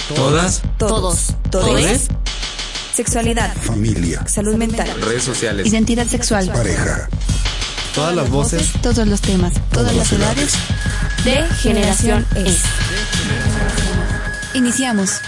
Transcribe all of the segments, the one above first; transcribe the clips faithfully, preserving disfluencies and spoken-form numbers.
Todas. Todos. Todes. Sexualidad. Familia. Salud mental. Redes sociales. Identidad sexual. Pareja. Todas las voces. Todos los temas. Todas las edades. De Generación Es. Iniciamos.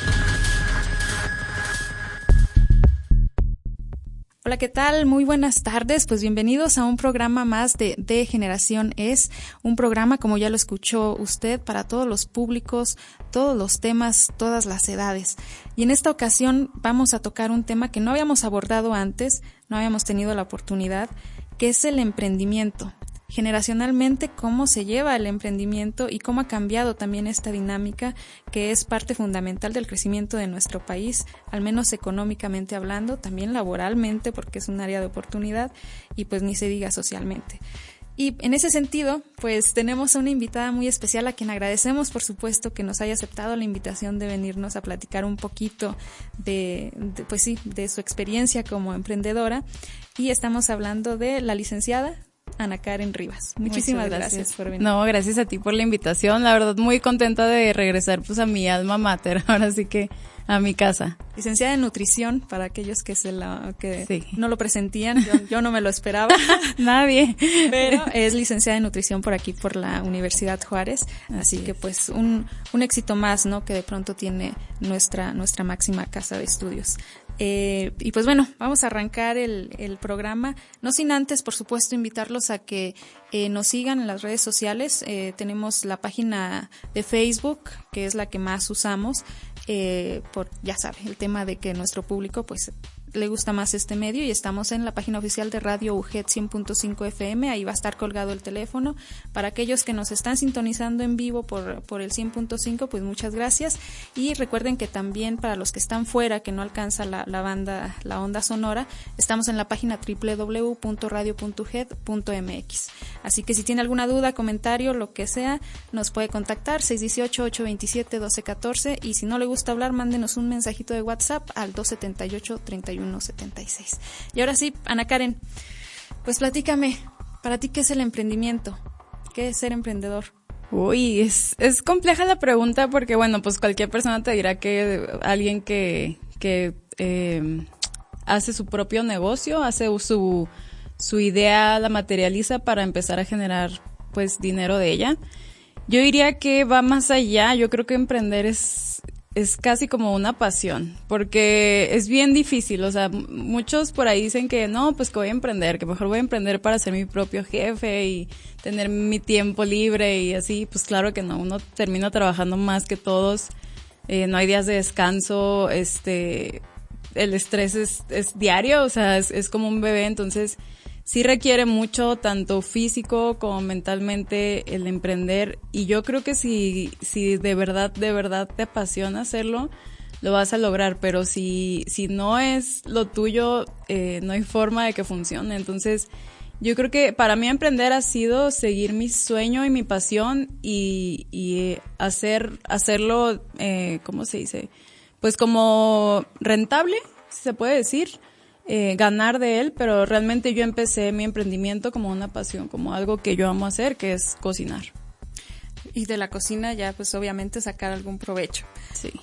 Hola, ¿qué tal? Muy buenas tardes. Pues bienvenidos a un programa más de, de Generación Es, un programa, como ya lo escuchó usted, para todos los públicos, todos los temas, todas las edades. Y en esta ocasión vamos a tocar un tema que no habíamos abordado antes, no habíamos tenido la oportunidad, que es el emprendimiento. Generacionalmente, cómo se lleva el emprendimiento y cómo ha cambiado también esta dinámica que es parte fundamental del crecimiento de nuestro país, al menos económicamente hablando, también laboralmente porque es un área de oportunidad y pues ni se diga socialmente. Y en ese sentido, pues tenemos a una invitada muy especial a quien agradecemos, por supuesto, que nos haya aceptado la invitación de venirnos a platicar un poquito de, de pues sí, de su experiencia como emprendedora. Y estamos hablando de la licenciada Ana Karen Rivas. Muchísimas gracias. gracias por venir. No, gracias a ti por la invitación. La verdad, muy contenta de regresar pues a mi alma mater, ahora sí que a mi casa. Licenciada en nutrición, para aquellos que se la que sí. no lo presentían, yo, yo no me lo esperaba. Nadie. Pero es licenciada en nutrición por aquí, por la Universidad Juárez. Así, Así que pues un, un éxito más, ¿no? Que de pronto tiene nuestra, nuestra máxima casa de estudios. Eh, y pues bueno, vamos a arrancar el, el programa, no sin antes, por supuesto, invitarlos a que eh, nos sigan en las redes sociales. Eh, tenemos la página de Facebook, que es la que más usamos, eh, por, ya sabe, el tema de que nuestro público pues le gusta más este medio, y estamos en la página oficial de Radio U G E T cien punto cinco F M, ahí va a estar colgado el teléfono. Para aquellos que nos están sintonizando en vivo por, por el cien punto cinco, pues muchas gracias, y recuerden que también para los que están fuera, que no alcanza la, la banda, la onda sonora, estamos en la página doble u doble u doble u punto radio punto u g e t punto m x, así que si tiene alguna duda, comentario, lo que sea, nos puede contactar seis uno ocho, ocho dos siete, uno dos uno cuatro, y si no le gusta hablar, mándenos un mensajito de WhatsApp al dos siete ocho, tres uno siete seis. Y ahora sí, Ana Karen, pues platícame, para ti, ¿qué es el emprendimiento? ¿Qué es ser emprendedor? Uy, es, es compleja la pregunta porque, bueno, pues cualquier persona te dirá que alguien que, que eh, hace su propio negocio, hace su, su idea, la materializa para empezar a generar, pues, dinero de ella. Yo diría que va más allá. Yo creo que emprender es... es casi como una pasión, porque es bien difícil. O sea, muchos por ahí dicen que no, pues que voy a emprender, que mejor voy a emprender para ser mi propio jefe y tener mi tiempo libre y así. Pues claro que no, uno termina trabajando más que todos, eh, no hay días de descanso, este, el estrés es, es diario, o sea, es, es como un bebé, entonces sí requiere mucho, tanto físico como mentalmente, el emprender, y yo creo que si, si de verdad, de verdad te apasiona hacerlo, lo vas a lograr, pero si, si no es lo tuyo, eh, no hay forma de que funcione. Entonces, yo creo que para mí emprender ha sido seguir mi sueño y mi pasión y, y hacer, hacerlo, eh, ¿cómo se dice? Pues como rentable, si se puede decir. Eh, ganar de él, pero realmente yo empecé mi emprendimiento como una pasión, como algo que yo amo hacer, que es cocinar. Y de la cocina ya, pues obviamente sacar algún provecho. Sí.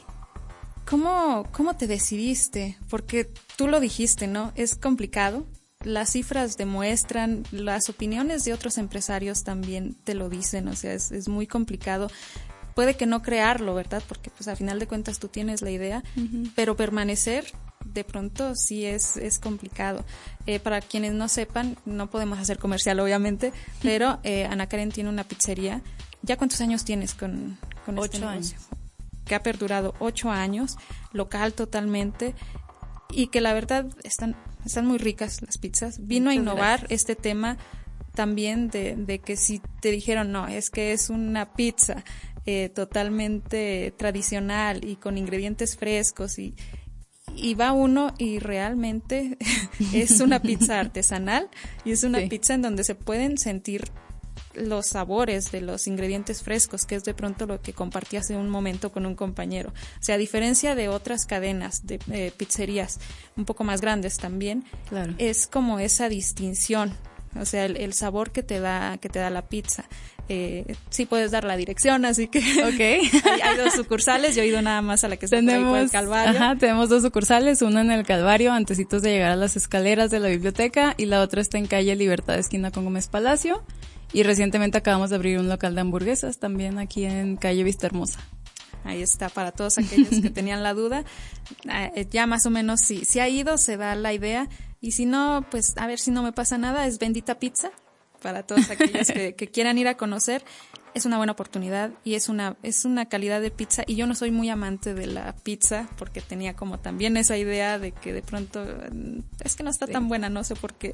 ¿Cómo, cómo te decidiste? Porque tú lo dijiste, ¿no? Es complicado. Las cifras demuestran, las opiniones de otros empresarios también te lo dicen, o sea, es, es muy complicado. Puede que no crearlo, ¿verdad? Porque pues al final de cuentas tú tienes la idea, uh-huh. pero permanecer de pronto sí es, es complicado. Eh, para quienes no sepan, no podemos hacer comercial obviamente, pero eh, Ana Karen tiene una pizzería. ¿Ya cuántos años tienes con, con este Ocho negocio? años. Que ha perdurado ocho años, local totalmente, y que la verdad están, están muy ricas las pizzas. Vino Muchas a innovar gracias. Este tema también de, de que si te dijeron, no, es que es una pizza eh, totalmente tradicional y con ingredientes frescos, y Y va uno y realmente es una pizza artesanal, y es una sí. pizza en donde se pueden sentir los sabores de los ingredientes frescos, que es de pronto lo que compartí hace un momento con un compañero. O sea, a diferencia de otras cadenas de eh, pizzerías un poco más grandes también, claro. es como esa distinción, o sea, el, el sabor que te da que te da la pizza. Eh, sí puedes dar la dirección, así que okay. hay, hay dos sucursales. Yo he ido nada más a la que está tenemos, por ahí por el Calvario. Ajá, tenemos dos sucursales, una en el Calvario, antecitos de llegar a las escaleras de la biblioteca, y la otra está en calle Libertad, esquina con Gómez Palacio. Y recientemente acabamos de abrir un local de hamburguesas también aquí en calle Vista Hermosa. Ahí está, para todos aquellos que tenían la duda. Eh, ya más o menos si, si ha ido, se da la idea. Y si no, pues a ver si no me pasa nada, es Bendita Pizza. Para todos aquellos que, que quieran ir a conocer, es una buena oportunidad y es una es una calidad de pizza. Y yo no soy muy amante de la pizza porque tenía como también esa idea de que de pronto es que no está sí. tan buena, no sé por qué.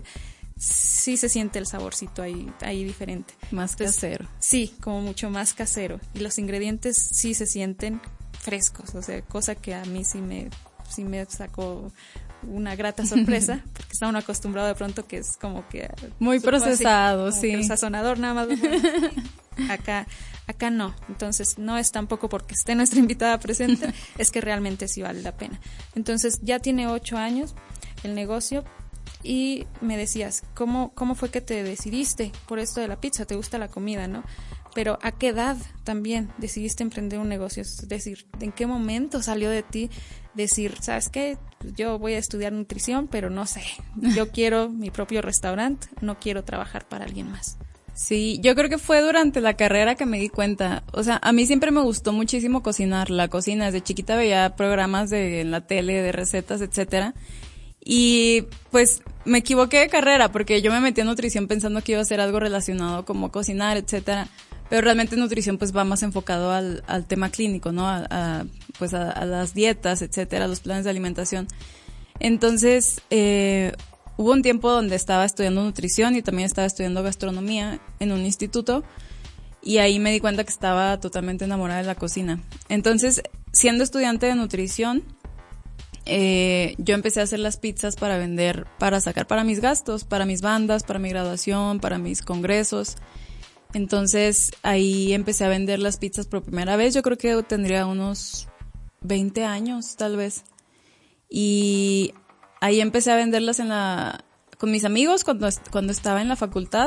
Sí se siente el saborcito ahí ahí diferente. Más Entonces, casero. Sí, como mucho más casero. Y los ingredientes sí se sienten frescos, o sea, cosa que a mí sí me sí me sacó una grata sorpresa, porque está uno acostumbrado de pronto que es como que muy procesado, así, sí. El sazonador nada más. Acá, acá no. Entonces no es tampoco porque esté nuestra invitada presente, es que realmente sí vale la pena. Entonces ya tiene ocho años el negocio y me decías, ¿cómo, cómo fue que te decidiste por esto de la pizza? ¿Te gusta la comida, no? Pero ¿a qué edad también decidiste emprender un negocio? Es decir, ¿en qué momento salió de ti decir, ¿sabes qué? Yo voy a estudiar nutrición, pero no sé, yo quiero mi propio restaurante, no quiero trabajar para alguien más? Sí, yo creo que fue durante la carrera que me di cuenta. O sea, a mí siempre me gustó muchísimo cocinar, la cocina. Desde chiquita veía programas de en la tele, de recetas, etcétera. Y pues me equivoqué de carrera porque yo me metí en nutrición pensando que iba a ser algo relacionado como cocinar, etcétera. Pero realmente nutrición pues va más enfocado al, al tema clínico, ¿no? A, a pues a, a las dietas, etcétera, a los planes de alimentación. Entonces, eh, hubo un tiempo donde estaba estudiando nutrición y también estaba estudiando gastronomía en un instituto y ahí me di cuenta que estaba totalmente enamorada de la cocina. Entonces, siendo estudiante de nutrición, eh, yo empecé a hacer las pizzas para vender, para sacar para mis gastos, para mis bandas, para mi graduación, para mis congresos. Entonces, ahí empecé a vender las pizzas por primera vez. Yo creo que tendría unos veinte años, tal vez. Y ahí empecé a venderlas en la con mis amigos cuando, cuando estaba en la facultad.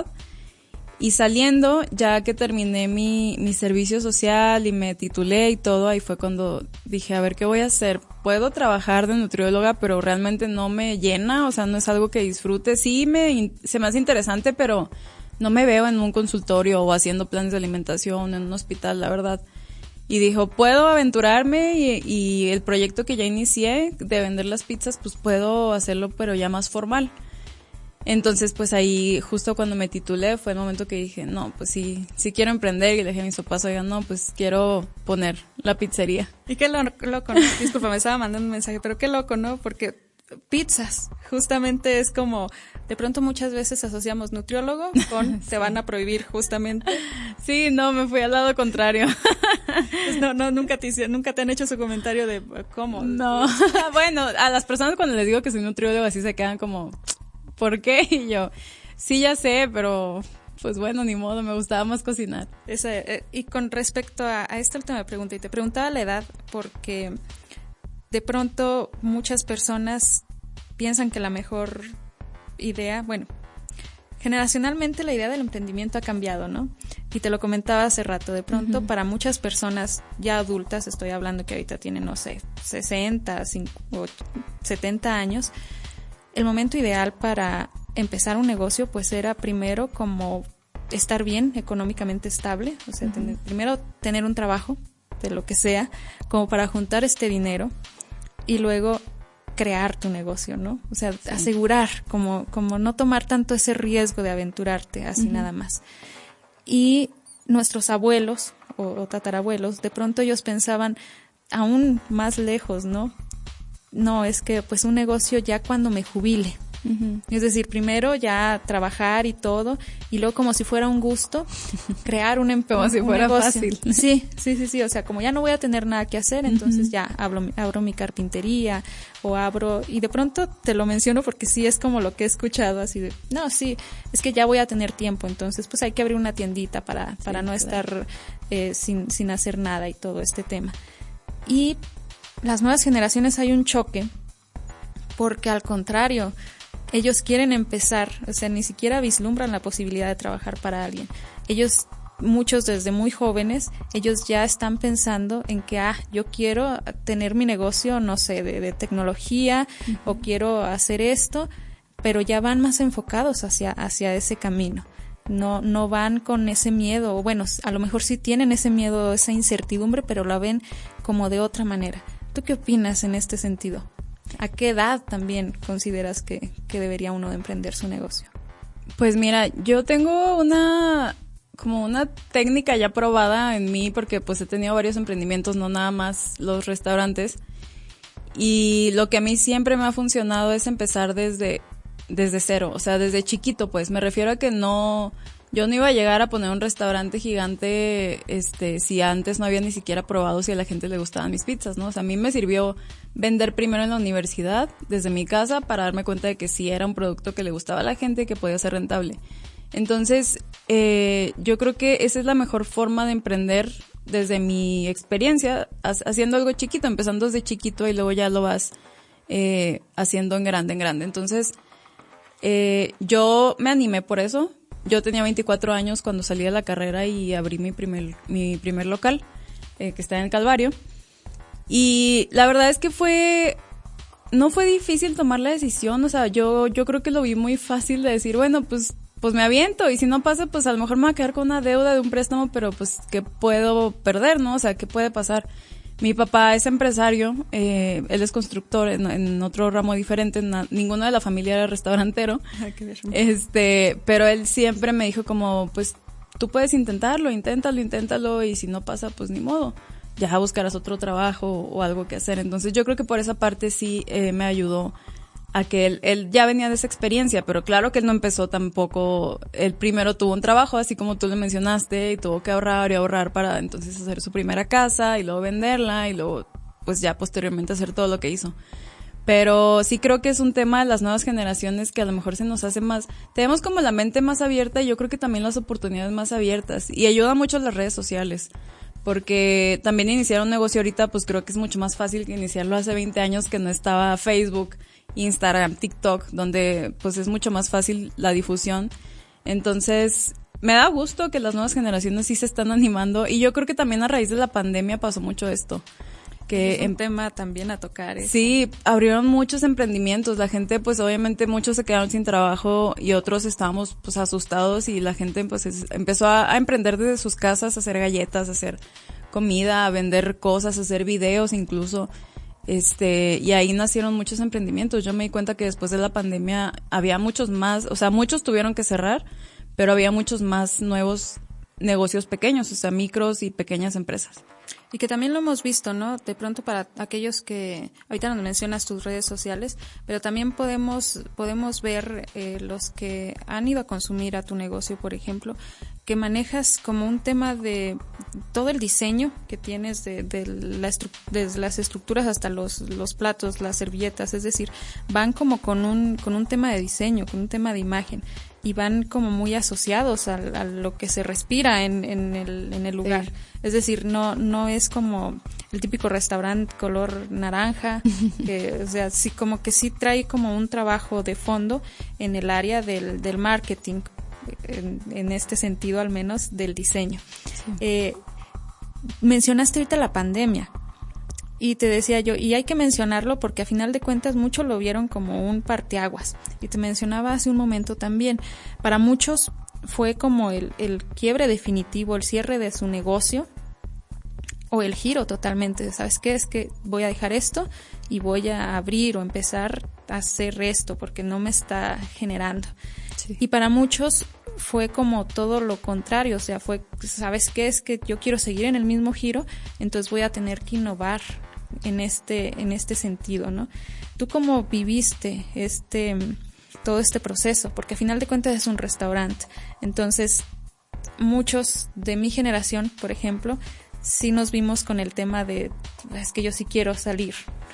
Y saliendo, ya que terminé mi, mi servicio social y me titulé y todo, ahí fue cuando dije, a ver, ¿qué voy a hacer? Puedo trabajar de nutrióloga, pero realmente no me llena, o sea, no es algo que disfrute. Sí, me se me hace interesante, pero no me veo en un consultorio o haciendo planes de alimentación en un hospital, la verdad. Y dijo, puedo aventurarme y, y el proyecto que ya inicié de vender las pizzas, pues puedo hacerlo, pero ya más formal. Entonces, pues ahí, justo cuando me titulé, fue el momento que dije, no, pues sí, sí quiero emprender. Y le dije a mis papás, oigan, no, pues quiero poner la pizzería. Y qué lo, loco, ¿no? Disculpa, me estaba mandando un mensaje, pero qué loco, ¿no? Porque pizzas, justamente es como, de pronto muchas veces asociamos nutriólogo con sí. Te van a prohibir, justamente. Sí, no, me fui al lado contrario. Pues no, no, nunca te, nunca te han hecho su comentario de cómo. No, bueno, a las personas cuando les digo que soy nutriólogo así se quedan como, ¿por qué? Y yo, sí, ya sé, pero pues bueno, ni modo, me gustaba más cocinar. Ese, eh, y con respecto a, a esta última pregunta, y te preguntaba la edad, porque de pronto muchas personas piensan que la mejor idea, bueno, generacionalmente la idea del emprendimiento ha cambiado, ¿no? Y te lo comentaba hace rato, de pronto uh-huh. para muchas personas ya adultas, estoy hablando que ahorita tienen, no sé, sesenta, setenta años, el momento ideal para empezar un negocio pues era primero como estar bien, económicamente estable, o sea, uh-huh. tener, primero tener un trabajo de lo que sea, como para juntar este dinero y luego crear tu negocio, ¿no? O sea, sí. asegurar, como, como no tomar tanto ese riesgo de aventurarte así uh-huh. nada más. Y nuestros abuelos o, o tatarabuelos, de pronto ellos pensaban aún más lejos, ¿no? No, es que pues un negocio ya cuando me jubile. Uh-huh. Es decir, primero ya trabajar y todo, y luego como si fuera un gusto, crear un empleo. Como si fuera negocio. Fácil. Sí, sí, sí, sí, o sea, como ya no voy a tener nada que hacer, entonces uh-huh. ya abro, abro mi carpintería o abro, y de pronto te lo menciono porque sí es como lo que he escuchado, así de, no, sí, es que ya voy a tener tiempo, entonces pues hay que abrir una tiendita para, para sí, no claro. estar eh, sin, sin hacer nada y todo este tema. Y las nuevas generaciones hay un choque, porque al contrario, ellos quieren empezar, o sea, ni siquiera vislumbran la posibilidad de trabajar para alguien. Ellos muchos desde muy jóvenes, ellos ya están pensando en que, ah, yo quiero tener mi negocio, no sé, de, de tecnología, uh-huh. o quiero hacer esto, pero ya van más enfocados hacia, hacia ese camino. No, no van con ese miedo, o bueno, a lo mejor sí tienen ese miedo, esa incertidumbre, pero la ven como de otra manera. ¿Tú qué opinas en este sentido? ¿A qué edad también consideras que, que debería uno de emprender su negocio? Pues mira, yo tengo una, como una técnica ya probada en mí, porque pues he tenido varios emprendimientos, no nada más los restaurantes. Y lo que a mí siempre me ha funcionado es empezar desde, desde cero, o sea, desde chiquito, pues. Me refiero a que no, yo no iba a llegar a poner un restaurante gigante, este, si antes no había ni siquiera probado si a la gente le gustaban mis pizzas, ¿no? O sea, a mí me sirvió vender primero en la universidad, desde mi casa, para darme cuenta de que sí era un producto que le gustaba a la gente y que podía ser rentable. Entonces, eh, yo creo que esa es la mejor forma de emprender desde mi experiencia, haciendo algo chiquito, empezando desde chiquito y luego ya lo vas eh, haciendo en grande, en grande. Entonces, eh, yo me animé por eso. Yo tenía veinticuatro años cuando salí de la carrera y abrí mi primer, mi primer local, eh, que está en el Calvario. Y la verdad es que fue, no fue difícil tomar la decisión, o sea, yo, yo creo que lo vi muy fácil de decir, bueno, pues, pues me aviento, y si no pasa, pues a lo mejor me voy a quedar con una deuda de un préstamo, pero pues, ¿qué puedo perder, no? O sea, ¿qué puede pasar? Mi papá es empresario, eh, él es constructor en, en otro ramo diferente, na, ninguno de la familia era restaurantero, este, pero él siempre me dijo como, pues, tú puedes intentarlo, inténtalo, inténtalo, y si no pasa, pues ni modo. Ya buscarás otro trabajo o algo que hacer. Entonces yo creo que por esa parte sí eh, me ayudó a que él, él ya venía de esa experiencia, pero claro que él no empezó tampoco, él primero tuvo un trabajo, así como tú le mencionaste, y tuvo que ahorrar y ahorrar para entonces hacer su primera casa y luego venderla y luego pues ya posteriormente hacer todo lo que hizo. Pero sí creo que es un tema de las nuevas generaciones que a lo mejor se nos hace más, tenemos como la mente más abierta y yo creo que también las oportunidades más abiertas, y ayuda mucho las redes sociales. Porque también iniciar un negocio ahorita, pues creo que es mucho más fácil que iniciarlo hace veinte años, que no estaba Facebook, Instagram, TikTok, donde pues es mucho más fácil la difusión. Entonces, me da gusto que las nuevas generaciones sí se están animando, y yo creo que también a raíz de la pandemia pasó mucho esto. Que es un en, tema también a tocar. ¿eh? Sí, abrieron muchos emprendimientos, la gente pues obviamente muchos se quedaron sin trabajo y otros estábamos pues asustados, y la gente pues es, empezó a, a emprender desde sus casas, a hacer galletas, a hacer comida, a vender cosas, a hacer videos incluso, este, y ahí nacieron muchos emprendimientos. Yo me di cuenta que después de la pandemia había muchos más, o sea, muchos tuvieron que cerrar, pero había muchos más nuevos negocios pequeños, o sea, micros y pequeñas empresas. Y que también lo hemos visto, ¿no? De pronto para aquellos que, ahorita nos mencionas tus redes sociales, pero también podemos, podemos ver eh, los que han ido a consumir a tu negocio, por ejemplo, que manejas como un tema de todo el diseño que tienes de, de la estru- desde las estructuras hasta los, los platos, las servilletas, es decir, van como con un, con un tema de diseño, con un tema de imagen, y van como muy asociados a, a lo que se respira en, en el, en el lugar. Sí. Es decir, no, no es como el típico restaurante color naranja, que, o sea, sí, como que sí trae como un trabajo de fondo en el área del, del marketing, en, en este sentido al menos del diseño. Sí. Eh, mencionaste ahorita la pandemia. Y te decía yo, y hay que mencionarlo porque a final de cuentas muchos lo vieron como un parteaguas. Y te mencionaba hace un momento también, para muchos fue como el, el quiebre definitivo, el cierre de su negocio o el giro totalmente. ¿Sabes qué? Es que voy a dejar esto y voy a abrir o empezar a hacer esto porque no me está generando. Sí. Y para muchos fue como todo lo contrario, o sea, fue, ¿sabes qué? Es que yo quiero seguir en el mismo giro, entonces voy a tener que innovar en este, en este sentido, ¿no? ¿Tú cómo viviste este, todo este proceso? Porque a final de cuentas es un restaurante, entonces muchos de mi generación, por ejemplo, sí nos vimos con el tema de, es que yo sí quiero salir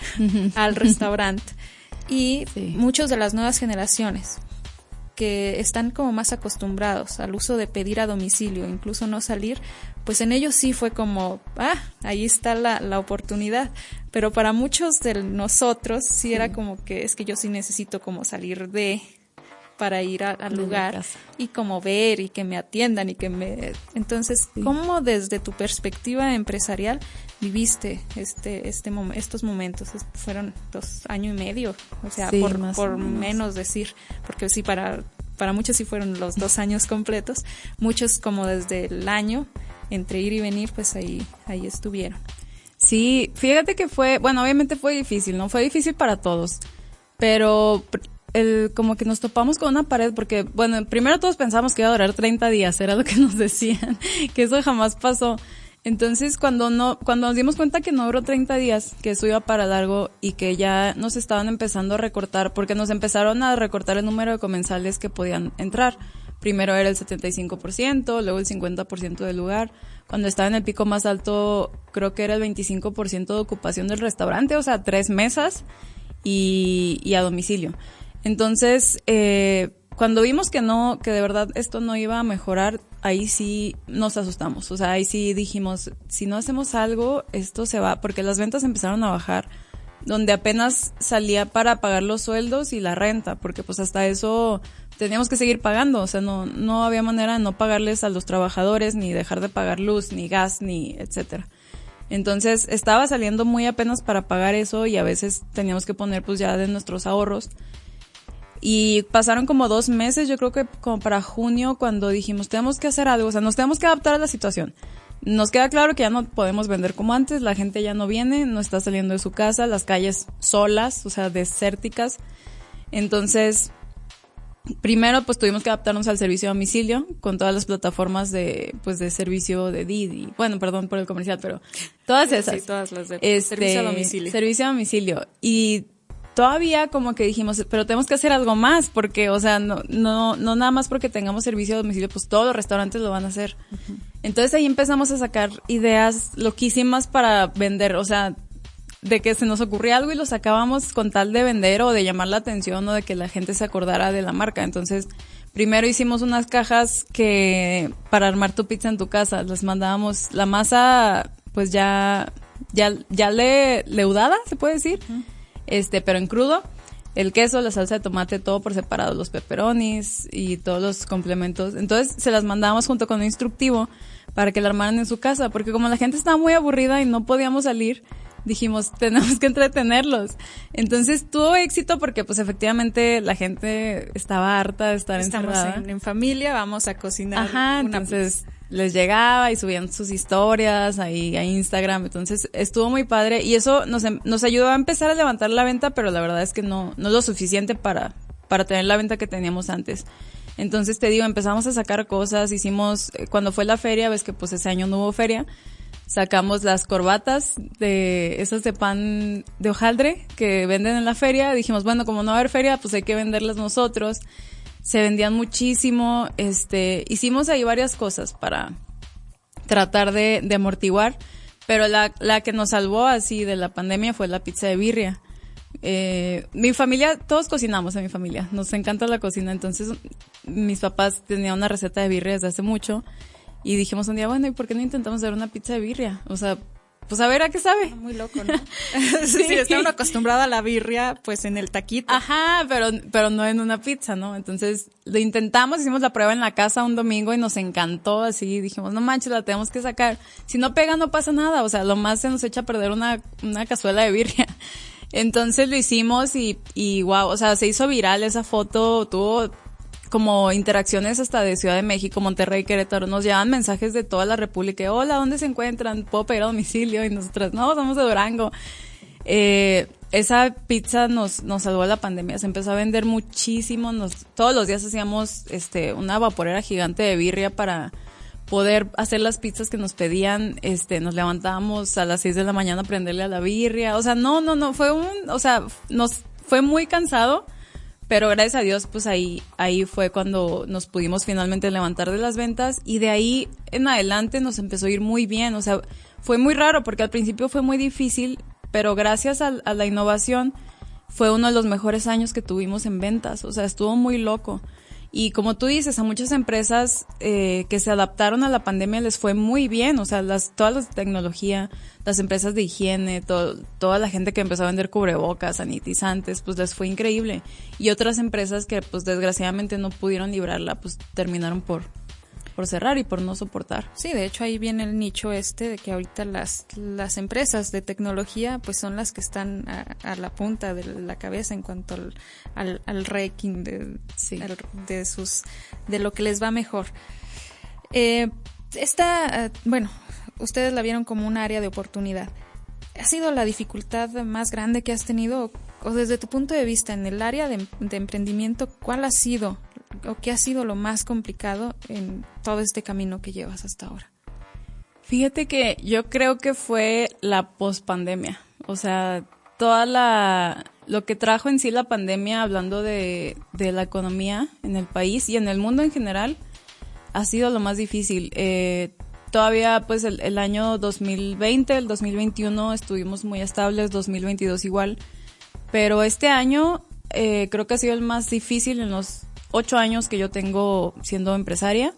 al restaurante, y sí. Muchos de las nuevas generaciones que están como más acostumbrados al uso de pedir a domicilio, incluso no salir, pues en ellos sí fue como, ah, ahí está la, la oportunidad. Pero para muchos de nosotros sí, sí era como que es que yo sí necesito como salir de, para ir a- al De la lugar casa. y como ver y que me atiendan y que me... Entonces, Sí. ¿cómo desde tu perspectiva empresarial viviste este este mom- estos momentos? Es- Fueron dos años y medio, o sea, Sí, por, más por o menos. menos decir, porque sí, para, para muchos sí fueron los dos años completos, muchos como desde el año, entre ir y venir, pues ahí, ahí estuvieron. Sí, fíjate que fue, bueno, obviamente fue difícil, ¿no? Fue difícil para todos, pero pr- el, como que nos topamos con una pared porque, bueno, primero todos pensamos que iba a durar treinta días, era lo que nos decían, que eso jamás pasó. Entonces, cuando no, cuando nos dimos cuenta que no duró treinta días, que eso iba para largo y que ya nos estaban empezando a recortar, porque nos empezaron a recortar el número de comensales que podían entrar. Primero era el setenta y cinco por ciento, luego el cincuenta por ciento del lugar. Cuando estaba en el pico más alto, creo que era el veinticinco por ciento de ocupación del restaurante, o sea, tres mesas y, y a domicilio. Entonces, eh, cuando vimos que no, que de verdad esto no iba a mejorar, ahí sí nos asustamos. O sea, ahí sí dijimos, si no hacemos algo, esto se va, porque las ventas empezaron a bajar, donde apenas salía para pagar los sueldos y la renta, porque pues hasta eso teníamos que seguir pagando, o sea, no, no había manera de no pagarles a los trabajadores, ni dejar de pagar luz, ni gas, ni etcétera. Entonces, estaba saliendo muy apenas para pagar eso y a veces teníamos que poner pues ya de nuestros ahorros. Y pasaron como dos meses, yo creo que como para junio, cuando dijimos, tenemos que hacer algo, o sea, nos tenemos que adaptar a la situación. Nos queda claro que ya no podemos vender como antes, la gente ya no viene, no está saliendo de su casa, las calles solas, o sea, desérticas. Entonces, primero pues tuvimos que adaptarnos al servicio a domicilio con todas las plataformas de pues de servicio de Didi. Bueno, perdón por el comercial, pero todas esas. Sí, todas las de Este, servicio a domicilio. Servicio a domicilio. Y todavía como que dijimos, pero tenemos que hacer algo más porque, o sea, no no no nada más porque tengamos servicio a domicilio, pues todos los restaurantes lo van a hacer. Uh-huh. Entonces ahí empezamos a sacar ideas loquísimas para vender, o sea, de que se nos ocurría algo y lo sacábamos con tal de vender o de llamar la atención o de que la gente se acordara de la marca. Entonces, primero hicimos unas cajas que para armar tu pizza en tu casa, les mandábamos la masa pues ya ya ya le leudada, se puede decir. Uh-huh. Este, pero en crudo, el queso, la salsa de tomate, todo por separado, los pepperonis y todos los complementos. Entonces, se las mandábamos junto con un instructivo para que la armaran en su casa, porque como la gente estaba muy aburrida y no podíamos salir, dijimos, tenemos que entretenerlos. Entonces tuvo éxito porque pues efectivamente la gente estaba harta de estar Estamos encerrada. En, en familia, vamos a cocinar. Ajá, una entonces pizza. Les llegaba y subían sus historias ahí a Instagram, entonces estuvo muy padre y eso nos nos ayudó a empezar a levantar la venta, pero la verdad es que no no es lo suficiente para para tener la venta que teníamos antes. Entonces te digo, empezamos a sacar cosas, hicimos cuando fue la feria, ves que pues ese año no hubo feria. Sacamos las corbatas de esas de pan de hojaldre que venden en la feria. Dijimos, bueno, como no va a haber feria, pues hay que venderlas nosotros. Se vendían muchísimo. Este, hicimos ahí varias cosas para tratar de, de amortiguar. Pero la, la que nos salvó así de la pandemia fue la pizza de birria. Eh, mi familia, todos cocinamos en mi familia. Nos encanta la cocina. Entonces, mis papás tenían una receta de birria desde hace mucho. Y dijimos un día, bueno, ¿y por qué no intentamos hacer una pizza de birria? O sea, pues a ver a qué sabe. Muy loco, ¿no? Sí, sí, está uno acostumbrado a la birria, pues en el taquito. Ajá, pero, pero no en una pizza, ¿no? Entonces, lo intentamos, hicimos la prueba en la casa un domingo y nos encantó, así, dijimos, no manches, la tenemos que sacar. Si no pega, no pasa nada, o sea, lo más se nos echa a perder una, una cazuela de birria. Entonces lo hicimos y, y wow, o sea, se hizo viral esa foto, tuvo como interacciones hasta de Ciudad de México, Monterrey, Querétaro, nos llevan mensajes de toda la República, hola, ¿dónde se encuentran? ¿Puedo pedir a domicilio? Y nosotras, no, somos de Durango. Eh, esa pizza nos, nos salvó de la pandemia, se empezó a vender muchísimo, nos, todos los días hacíamos, este, una vaporera gigante de birria para poder hacer las pizzas que nos pedían, este, nos levantábamos a las seis de la mañana a prenderle a la birria, o sea, no, no, no, fue un, o sea, nos, fue muy cansado, pero gracias a Dios, pues ahí, ahí fue cuando nos pudimos finalmente levantar de las ventas y de ahí en adelante nos empezó a ir muy bien. O sea, fue muy raro porque al principio fue muy difícil, pero gracias a, a la innovación fue uno de los mejores años que tuvimos en ventas. O sea, estuvo muy loco. Y como tú dices, a muchas empresas eh, que se adaptaron a la pandemia les fue muy bien, o sea, las todas las de tecnología, las empresas de higiene, todo, toda la gente que empezó a vender cubrebocas, sanitizantes, pues les fue increíble. Y otras empresas que pues desgraciadamente no pudieron librarla, pues terminaron por por cerrar y por no soportar. Sí, de hecho ahí viene el nicho este de que ahorita las las empresas de tecnología pues son las que están a, a la punta de la cabeza en cuanto al al, al ranking de, sí. al, de sus de lo que les va mejor. Eh, esta, bueno, ustedes la vieron como un área de oportunidad. ¿Ha sido la dificultad más grande que has tenido o desde tu punto de vista en el área de, de emprendimiento, cuál ha sido o qué ha sido lo más complicado en todo este camino que llevas hasta ahora? Fíjate que yo creo que fue la pospandemia, o sea, toda la lo que trajo en sí la pandemia, hablando de, de la economía en el país y en el mundo en general, ha sido lo más difícil. Eh, todavía pues el, el año dos mil veinte, el dos mil veintiuno estuvimos muy estables, dos mil veintidós igual, pero este año eh, creo que ha sido el más difícil en los ocho años que yo tengo siendo empresaria,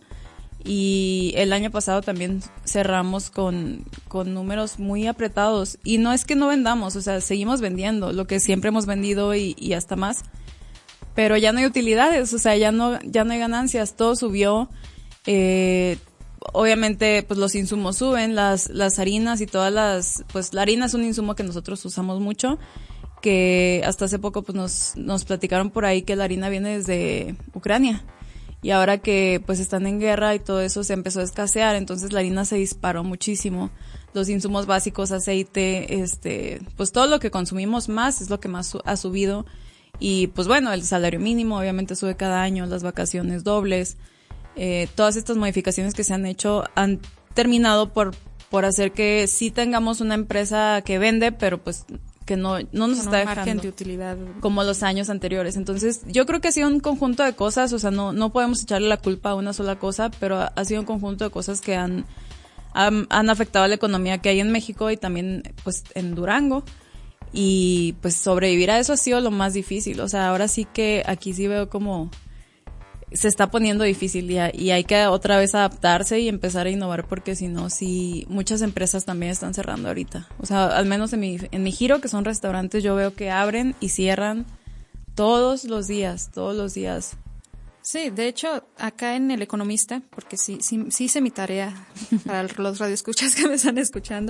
y el año pasado también cerramos con, con números muy apretados, y no es que no vendamos, o sea, seguimos vendiendo lo que siempre hemos vendido y, y hasta más, pero ya no hay utilidades, o sea, ya no, ya no hay ganancias, todo subió, eh, obviamente pues los insumos suben, las, las harinas y todas las, pues la harina es un insumo que nosotros usamos mucho, que hasta hace poco pues nos, nos platicaron por ahí que la harina viene desde Ucrania, y ahora que pues están en guerra y todo eso se empezó a escasear, entonces la harina se disparó muchísimo, los insumos básicos, aceite, este, pues todo lo que consumimos más es lo que más su- ha subido, y pues bueno, el salario mínimo obviamente sube cada año, las vacaciones dobles, eh, todas estas modificaciones que se han hecho han terminado por, por hacer que sí tengamos una empresa que vende, pero pues que no, no nos Con está un margen dejando de utilidad como los años anteriores. Entonces, yo creo que ha sido un conjunto de cosas, o sea, no, no podemos echarle la culpa a una sola cosa, pero ha, ha sido un conjunto de cosas que han, han, han afectado a la economía que hay en México y también, pues, en Durango. Y, pues, sobrevivir a eso ha sido lo más difícil. O sea, ahora sí que aquí sí veo como se está poniendo difícil y, y hay que otra vez adaptarse y empezar a innovar, porque si no, sí, muchas empresas también están cerrando ahorita. O sea, al menos en mi, en mi giro, que son restaurantes, yo veo que abren y cierran todos los días, todos los días. Sí, de hecho, acá en El Economista, porque sí, sí, sí hice mi tarea para los radioescuchas que me están escuchando,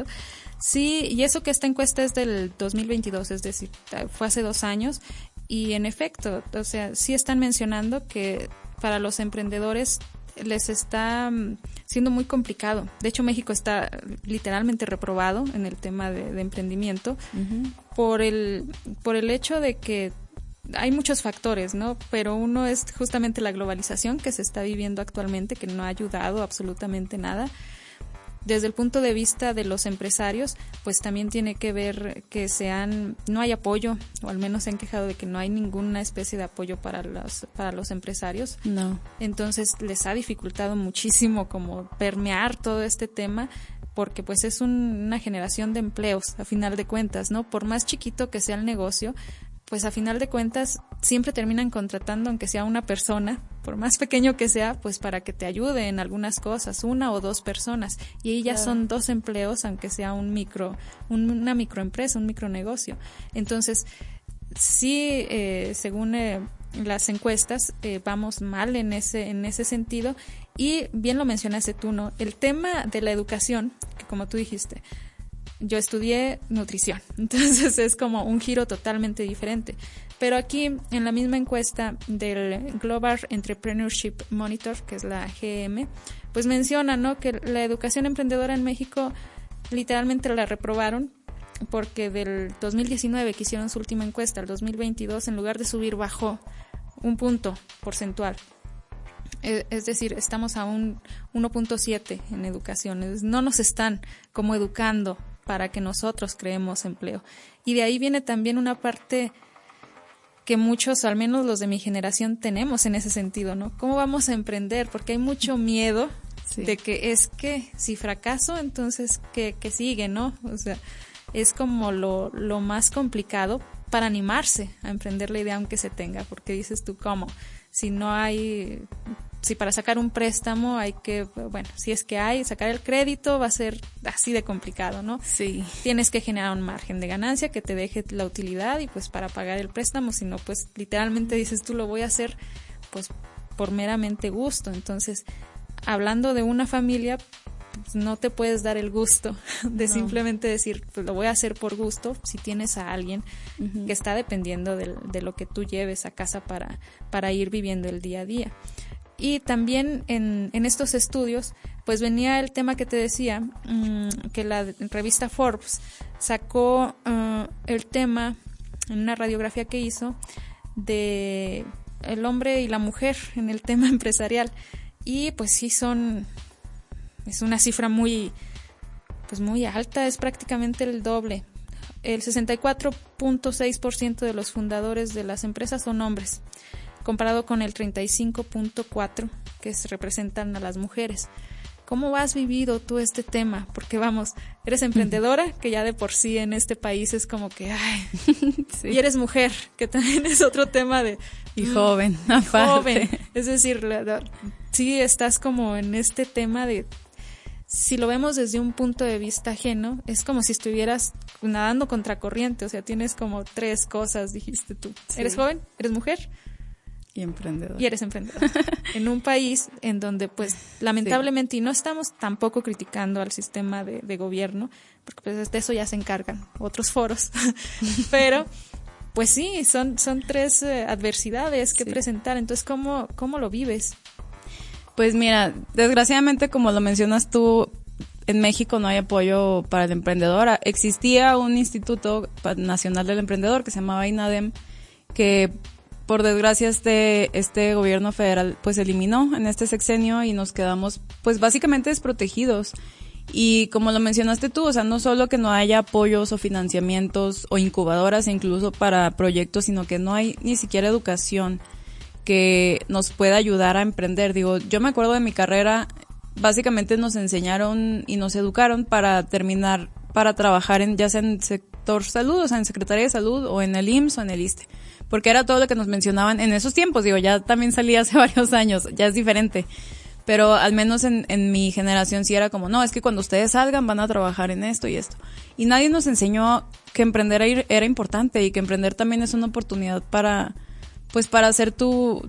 sí, y eso que esta encuesta es del dos mil veintidós, es decir, fue hace dos años, y en efecto, o sea, sí están mencionando que para los emprendedores les está siendo muy complicado. De hecho, México está literalmente reprobado en el tema de, de emprendimiento uh-huh. por el por el hecho de que hay muchos factores, ¿no? Pero uno es justamente la globalización que se está viviendo actualmente, que no ha ayudado absolutamente nada. Desde el punto de vista de los empresarios, pues también tiene que ver que sean, no hay apoyo, o al menos se han quejado de que no hay ninguna especie de apoyo para los, para los empresarios. No. Entonces les ha dificultado muchísimo como permear todo este tema, porque pues es un, una generación de empleos a final de cuentas, ¿no? Por más chiquito que sea el negocio, pues a final de cuentas siempre terminan contratando, aunque sea una persona, por más pequeño que sea, pues para que te ayude en algunas cosas, una o dos personas, y ahí ya claro. son dos empleos, aunque sea un micro, un, una microempresa, un micronegocio. Entonces, sí, eh, según eh, las encuestas, eh, vamos mal en ese, en ese sentido, y bien lo mencionaste tú, ¿no? El tema de la educación, que como tú dijiste, yo estudié nutrición, entonces es como un giro totalmente diferente. Pero aquí, en la misma encuesta del Global Entrepreneurship Monitor, que es la G M, pues menciona, ¿no?, que la educación emprendedora en México literalmente la reprobaron, porque del dos mil diecinueve que hicieron su última encuesta, al dos mil veintidós, en lugar de subir, bajó un punto porcentual. Es decir, estamos a un uno punto siete en educación. No nos están como educando para que nosotros creemos empleo. Y de ahí viene también una parte que muchos, al menos los de mi generación, tenemos en ese sentido, ¿no? ¿Cómo vamos a emprender? Porque hay mucho miedo sí. de que es que si fracaso, entonces que, que sigue, ¿no? O sea, es como lo, lo más complicado para animarse a emprender la idea aunque se tenga, porque dices tú, ¿cómo? si no hay, si para sacar un préstamo hay que, bueno, si es que hay, sacar el crédito va a ser así de complicado, ¿no? Sí. Tienes que generar un margen de ganancia que te deje la utilidad y pues para pagar el préstamo, si no, pues literalmente dices tú lo voy a hacer pues por meramente gusto. Entonces, hablando de una familia, pues, no te puedes dar el gusto de no. simplemente decir, pues lo voy a hacer por gusto, si tienes a alguien uh-huh. que está dependiendo de, de lo que tú lleves a casa para, para ir viviendo el día a día. Y también en, en estos estudios, pues venía el tema que te decía, mmm, que la revista Forbes sacó uh, el tema en una radiografía que hizo de el hombre y la mujer en el tema empresarial. Y pues sí son, es una cifra muy, pues muy alta, es prácticamente el doble. El sesenta y cuatro punto seis por ciento de los fundadores de las empresas son hombres, comparado con el treinta y cinco punto cuatro por ciento que se representan a las mujeres. ¿Cómo has vivido tú este tema? Porque vamos, eres emprendedora, que ya de por sí en este país es como que, ay, sí. y eres mujer, que también es otro tema de... Y mm, joven, aparte. Joven, es decir, la, la, sí estás como en este tema de, si lo vemos desde un punto de vista ajeno, es como si estuvieras nadando contracorriente, o sea, tienes como tres cosas, dijiste tú. Sí. Eres joven, eres mujer... Y emprendedor. Y eres emprendedor. En un país en donde, pues, lamentablemente, sí. y no estamos tampoco criticando al sistema de, de gobierno, porque pues de eso ya se encargan otros foros, pero, pues sí, son, son tres eh, adversidades que sí. presentar. Entonces, ¿cómo, cómo lo vives? Pues mira, desgraciadamente, como lo mencionas tú, en México no hay apoyo para el emprendedor. Existía un Instituto Nacional del Emprendedor que se llamaba INADEM, que por desgracia este este gobierno federal pues eliminó en este sexenio y nos quedamos pues básicamente desprotegidos. Y como lo mencionaste tú, o sea, no solo que no haya apoyos o financiamientos o incubadoras incluso para proyectos, sino que no hay ni siquiera educación que nos pueda ayudar a emprender. Digo, yo me acuerdo de mi carrera, básicamente nos enseñaron y nos educaron para terminar, para trabajar en ya sea en sector salud, o sea, en Secretaría de Salud o en el I M S S o en el ISSSTE. Porque era todo lo que nos mencionaban en esos tiempos, digo, ya también salí hace varios años, ya es diferente, pero al menos en, en mi generación sí era como, no, es que cuando ustedes salgan van a trabajar en esto y esto, y nadie nos enseñó que emprender era importante y que emprender también es una oportunidad para, pues para hacer tu,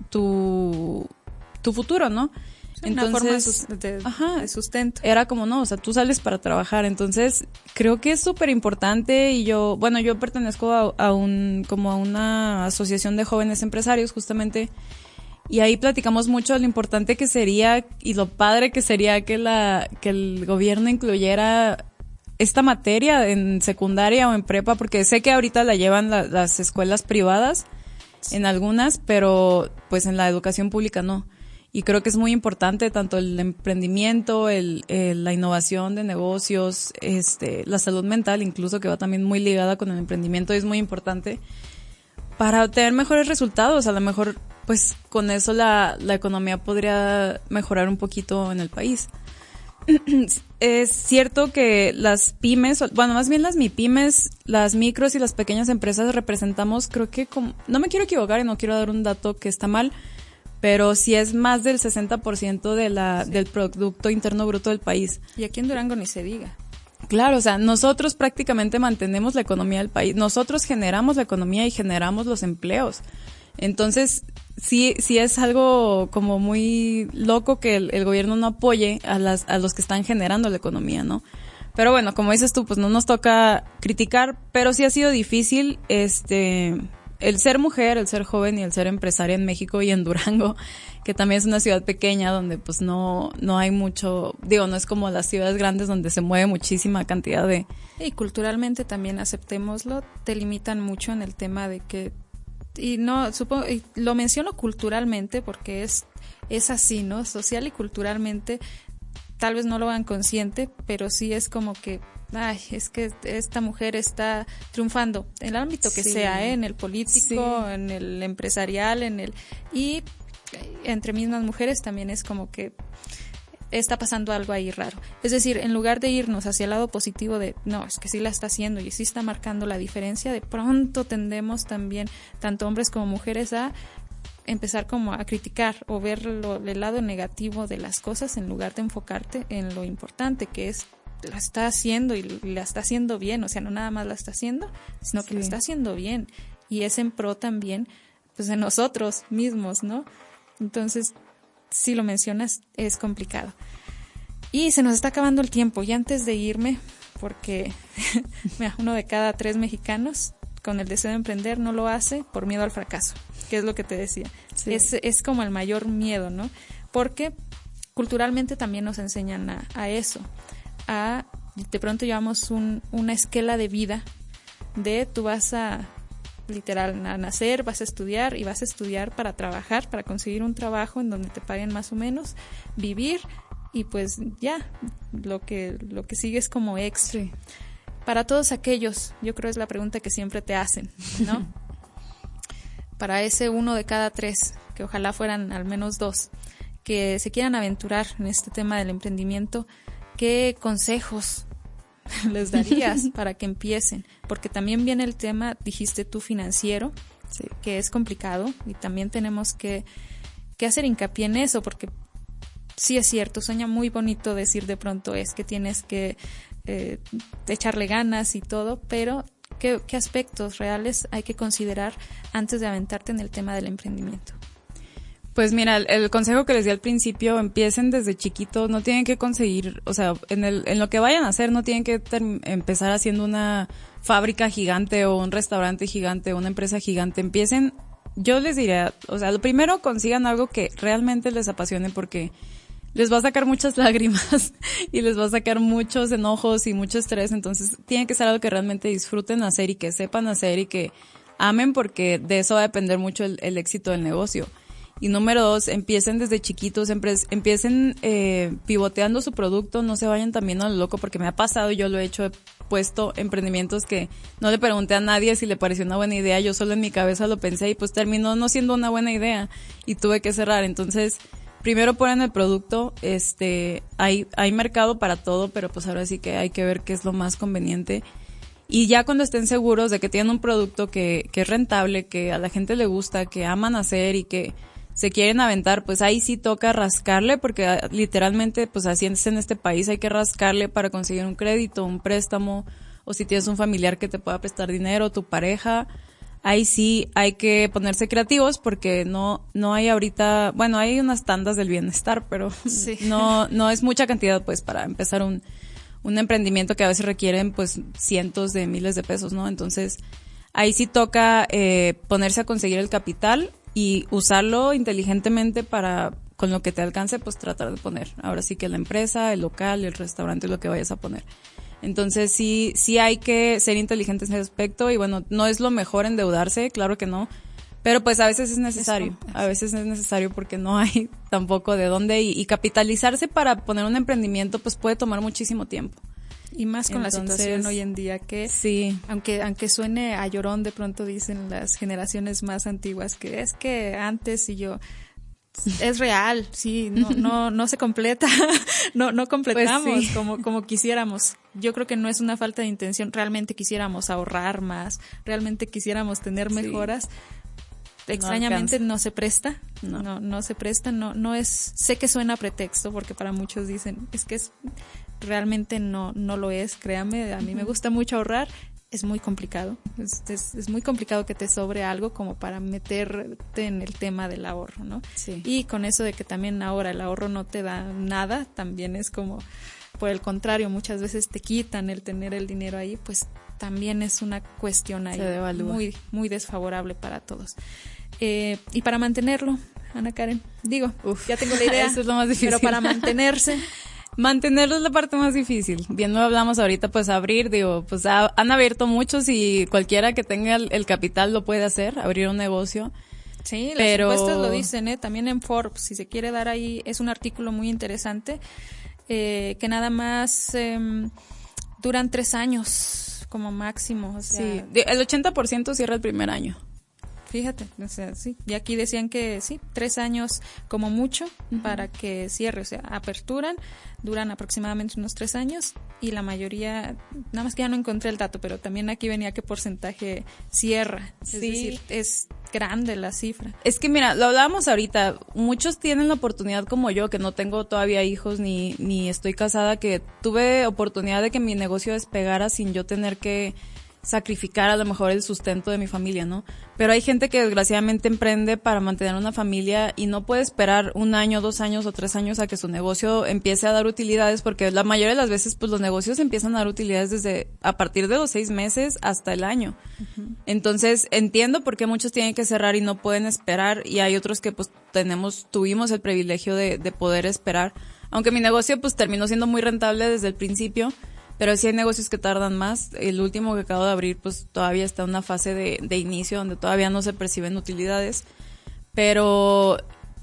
tu, tu futuro, ¿no? Entonces, una forma de, ajá, de sustento. Era como, no, o sea, tú sales para trabajar. Entonces, creo que es súper importante y yo, bueno, yo pertenezco a, a un, como a una asociación de jóvenes empresarios justamente, y ahí platicamos mucho de lo importante que sería y lo padre que sería que la, que el gobierno incluyera esta materia en secundaria o en prepa, porque sé que ahorita la llevan la, las escuelas privadas en algunas, pero pues en la educación pública no. Y creo que es muy importante tanto el emprendimiento, el, el, la innovación de negocios, este, la salud mental incluso, que va también muy ligada con el emprendimiento, es muy importante para obtener mejores resultados. A lo mejor, pues, con eso la, la economía podría mejorar un poquito en el país. Es cierto que las pymes, bueno, más bien las mipymes, las micros y las pequeñas empresas representamos, creo que, como, no me quiero equivocar y no quiero dar un dato que está mal, pero sí es más del sesenta por ciento de la, sí. del Producto Interno Bruto del país. Y aquí en Durango ni se diga. Claro, o sea, nosotros prácticamente mantenemos la economía del país. Nosotros generamos la economía y generamos los empleos. Entonces, sí, sí es algo como muy loco que el, el gobierno no apoye a las, a los que están generando la economía, ¿no? Pero bueno, como dices tú, pues no nos toca criticar, pero sí ha sido difícil, este, el ser mujer, el ser joven y el ser empresaria en México y en Durango, que también es una ciudad pequeña donde pues no, no hay mucho, digo, no es como las ciudades grandes donde se mueve muchísima cantidad de... Y culturalmente también, aceptémoslo, te limitan mucho en el tema de que, y no, supongo, y lo menciono culturalmente porque es, es así, ¿no? Social y culturalmente, tal vez no lo hagan consciente, pero sí es como que, ay, es que esta mujer está triunfando en el ámbito que sí. sea, ¿eh? En el político, sí. en el empresarial, en el, y entre mismas mujeres también es como que está pasando algo ahí raro. Es decir, en lugar de irnos hacia el lado positivo de, no, es que sí la está haciendo y sí está marcando la diferencia, de pronto tendemos también, tanto hombres como mujeres, a empezar como a criticar o ver lo, el lado negativo de las cosas en lugar de enfocarte en lo importante que es, la está haciendo y la está haciendo bien, o sea, no nada más la está haciendo, sino que sí. la está haciendo bien, y es en pro también pues de nosotros mismos, ¿no? Entonces, si lo mencionas, es complicado. Y se nos está acabando el tiempo, y antes de irme, porque mira, uno de cada tres mexicanos con el deseo de emprender no lo hace por miedo al fracaso, que es lo que te decía. Sí. Es, es como el mayor miedo, ¿no? Porque culturalmente también nos enseñan a, a eso, a de pronto llevamos un, una esquela de vida de tú vas a literal a nacer, vas a estudiar y vas a estudiar para trabajar, para conseguir un trabajo en donde te paguen más o menos, vivir y pues ya, lo que, lo que sigue es como extra. Sí. Para todos aquellos, yo creo es la pregunta que siempre te hacen, ¿no? Para ese uno de cada tres, que ojalá fueran al menos dos, que se quieran aventurar en este tema del emprendimiento, ¿qué consejos les darías para que empiecen? Porque también viene el tema, dijiste tú, financiero, sí, que es complicado, y también tenemos que, que hacer hincapié en eso, porque sí es cierto, suena muy bonito decir de pronto es que tienes que eh, echarle ganas y todo, pero ¿qué, qué aspectos reales hay que considerar antes de aventarte en el tema del emprendimiento? Pues mira, el, el consejo que les di al principio, empiecen desde chiquitos, no tienen que conseguir, o sea, en el en lo que vayan a hacer, no tienen que ter- empezar haciendo una fábrica gigante o un restaurante gigante o una empresa gigante. Empiecen, yo les diría, o sea, lo primero consigan algo que realmente les apasione, porque les va a sacar muchas lágrimas y les va a sacar muchos enojos y mucho estrés, entonces tiene que ser algo que realmente disfruten hacer y que sepan hacer y que amen, porque de eso va a depender mucho el, el éxito del negocio. Y número dos, empiecen desde chiquitos, empiecen eh, pivoteando su producto, no se vayan también a lo loco, porque me ha pasado, yo lo he hecho, he puesto emprendimientos que no le pregunté a nadie si le pareció una buena idea, yo solo en mi cabeza lo pensé y pues terminó no siendo una buena idea y tuve que cerrar. Entonces, primero ponen el producto, este, hay, hay mercado para todo, pero pues ahora sí que hay que ver qué es lo más conveniente. Y ya cuando estén seguros de que tienen un producto que, que es rentable, que a la gente le gusta, que aman hacer y que se quieren aventar, pues ahí sí toca rascarle, porque literalmente, pues así es en este país, hay que rascarle para conseguir un crédito, un préstamo, o si tienes un familiar que te pueda prestar dinero, tu pareja, ahí sí hay que ponerse creativos, porque no, no hay ahorita, bueno, hay unas tandas del bienestar, pero sí, no, no es mucha cantidad, pues, para empezar un, un emprendimiento que a veces requieren, pues, cientos de miles de pesos, ¿no? Entonces, ahí sí toca, eh, ponerse a conseguir el capital y usarlo inteligentemente para, con lo que te alcance, pues tratar de poner. Ahora sí que la empresa, el local, el restaurante, lo que vayas a poner. Entonces sí, sí hay que ser inteligentes en ese aspecto, y bueno, no es lo mejor endeudarse, claro que no, pero pues a veces es necesario, a veces es necesario porque no hay tampoco de dónde, y, y capitalizarse para poner un emprendimiento pues puede tomar muchísimo tiempo. Y más con Entonces, la situación hoy en día que, sí, aunque aunque suene a llorón, de pronto dicen las generaciones más antiguas que es que antes, y yo, es real, sí, no no no se completa, no no completamos pues sí. como como quisiéramos. Yo creo que no es una falta de intención, realmente quisiéramos ahorrar más, realmente quisiéramos tener mejoras. Sí. Extrañamente no, no se presta, no. no no se presta, no no es, sé que suena a pretexto, porque para muchos dicen, es que es realmente no no lo es, créame, a mí me gusta mucho ahorrar, es muy complicado, es, es, es muy complicado que te sobre algo como para meterte en el tema del ahorro, ¿no? Sí. Y con eso de que también ahora el ahorro no te da nada, también es como, por el contrario, muchas veces te quitan el tener el dinero ahí, pues también es una cuestión ahí muy muy desfavorable para todos. Eh, y para mantenerlo, Ana Karen, digo, Uf, ya tengo la idea, eso es lo más difícil. Pero para mantenerse... Mantenerlo es la parte más difícil. Bien lo hablamos ahorita, pues abrir, digo, pues ha, han abierto muchos y cualquiera que tenga el, el capital lo puede hacer, abrir un negocio. Sí, pero... las encuestas lo dicen, ¿eh? También en Forbes, si se quiere dar ahí, es un artículo muy interesante, eh, que nada más eh, duran tres años como máximo. O sea, sí, el ochenta por ciento cierra el primer año. Fíjate, o sea, sí. Y aquí decían que sí, tres años como mucho uh-huh. para que cierre. O sea, aperturan, duran aproximadamente unos tres años y la mayoría, nada más que ya no encontré el dato, pero también aquí venía qué porcentaje cierra. Es sí. decir, es grande la cifra. Es que mira, lo hablábamos ahorita, muchos tienen la oportunidad como yo, que no tengo todavía hijos ni, ni estoy casada, que tuve oportunidad de que mi negocio despegara sin yo tener que sacrificar a lo mejor el sustento de mi familia, ¿no? Pero hay gente que desgraciadamente emprende para mantener una familia y no puede esperar un año, dos años o tres años a que su negocio empiece a dar utilidades, porque la mayoría de las veces pues los negocios empiezan a dar utilidades desde a partir de los seis meses hasta el año. Uh-huh. Entonces entiendo por qué muchos tienen que cerrar y no pueden esperar, y hay otros que pues tenemos, tuvimos el privilegio de, de poder esperar, aunque mi negocio pues terminó siendo muy rentable desde el principio. Pero sí hay negocios que tardan más. El último que acabo de abrir, pues todavía está en una fase de, de inicio donde todavía no se perciben utilidades. Pero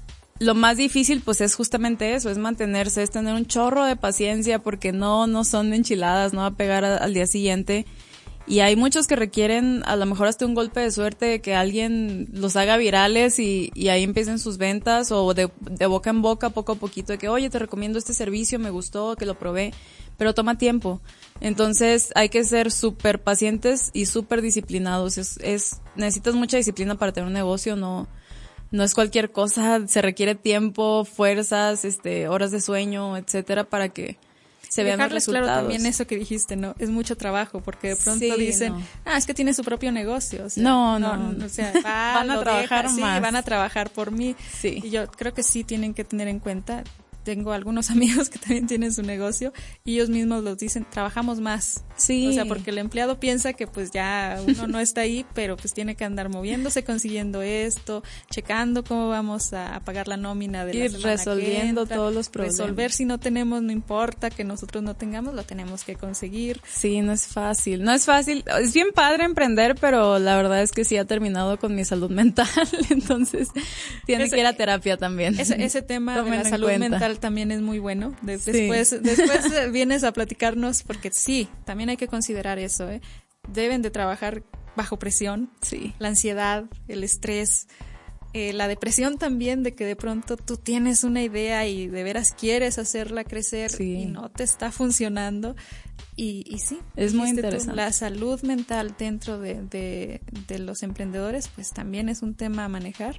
lo más difícil, pues es justamente eso, es mantenerse, es tener un chorro de paciencia, porque no, no son enchiladas, no va a pegar a, al día siguiente. Y hay muchos que requieren a lo mejor hasta un golpe de suerte, que alguien los haga virales y, y ahí empiecen sus ventas, o de, de boca en boca, poco a poquito, de que, oye, te recomiendo este servicio, me gustó, que lo probé. Pero toma tiempo. Entonces hay que ser súper pacientes y súper disciplinados. Es, es, necesitas mucha disciplina para tener un negocio, no, no es cualquier cosa. Se requiere tiempo, fuerzas, este, horas de sueño, etcétera, para que se vean los resultados. Claro, también eso que dijiste, ¿no? Es mucho trabajo, porque de pronto sí, dicen, no. ah, es que tiene su propio negocio. O sea, no, no, no, no. O sea, va, van a trabajar deja, más. Sí, van a trabajar por mí. Sí. Y yo creo que sí tienen que tener en cuenta. Tengo algunos amigos que también tienen su negocio y ellos mismos los dicen, trabajamos más. Sí. O sea, porque el empleado piensa que pues ya uno no está ahí, pero pues tiene que andar moviéndose, consiguiendo esto, checando cómo vamos a pagar la nómina de la semana resolviendo que entra, todos los problemas. Resolver si no tenemos, no importa que nosotros no tengamos, lo tenemos que conseguir. Sí, no es fácil, no es fácil. Es bien padre emprender, pero la verdad es que sí ha terminado con mi salud mental, entonces tiene ese, que ir a terapia también. Ese, ese tema de la salud cuenta. mental también es muy bueno. De, sí. Después, después vienes a platicarnos, porque sí, también hay que considerar eso, ¿eh? Deben de trabajar bajo presión, sí. La ansiedad, el estrés, eh, la depresión también, de que de pronto tú tienes una idea y de veras quieres hacerla crecer sí. y no te está funcionando. Y, y sí, es muy interesante. Tú, la salud mental dentro de, de, de los emprendedores, pues también es un tema a manejar.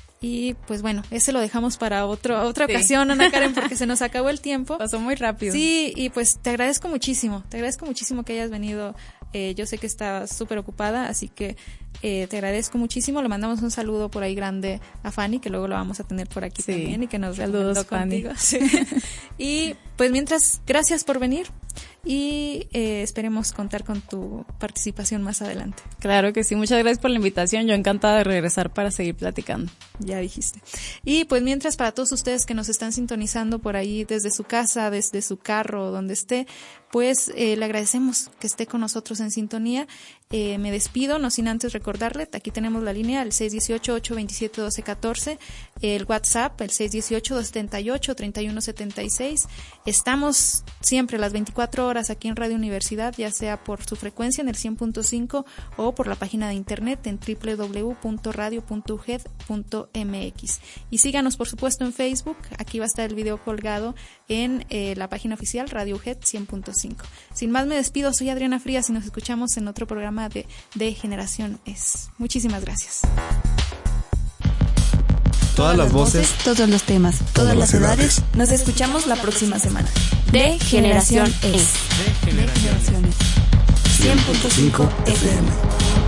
Y pues bueno, ese lo dejamos para otro, otra sí. ocasión, Ana Karen, porque se nos acabó el tiempo. Pasó muy rápido. Sí, y pues te agradezco muchísimo, te agradezco muchísimo que hayas venido. Eh, yo sé que estás súper ocupada, así que eh, te agradezco muchísimo. Le mandamos un saludo por ahí grande a Fanny, que luego lo vamos a tener por aquí sí. también y que nos saludos contigo. Sí. Y pues mientras, gracias por venir. Y eh, esperemos contar con tu participación más adelante. Claro que sí, muchas gracias por la invitación, yo encantada de regresar para seguir platicando. Ya dijiste. Y pues mientras, para todos ustedes que nos están sintonizando por ahí desde su casa, desde su carro, donde esté, pues eh, le agradecemos que esté con nosotros en sintonía. Eh, me despido, no sin antes recordarle, aquí tenemos la línea, el seis uno ocho, ocho dos siete, uno dos uno cuatro, el WhatsApp, el seis uno ocho, dos siete ocho, tres uno siete seis. Estamos siempre las veinticuatro horas aquí en Radio Universidad, ya sea por su frecuencia en el cien punto cinco o por la página de internet en doble u doble u doble u punto radio punto u g e d punto m x. Y síganos por supuesto en Facebook, aquí va a estar el video colgado en eh, la página oficial Radio U G E D cien punto cinco. Sin más me despido, soy Adriana Frías y nos escuchamos en otro programa de, de Generación Es. Muchísimas gracias. Todas las voces, todos los temas, todas las edades. Nos escuchamos la próxima semana. De Generación Es. De Generación Es. cien punto cinco F M.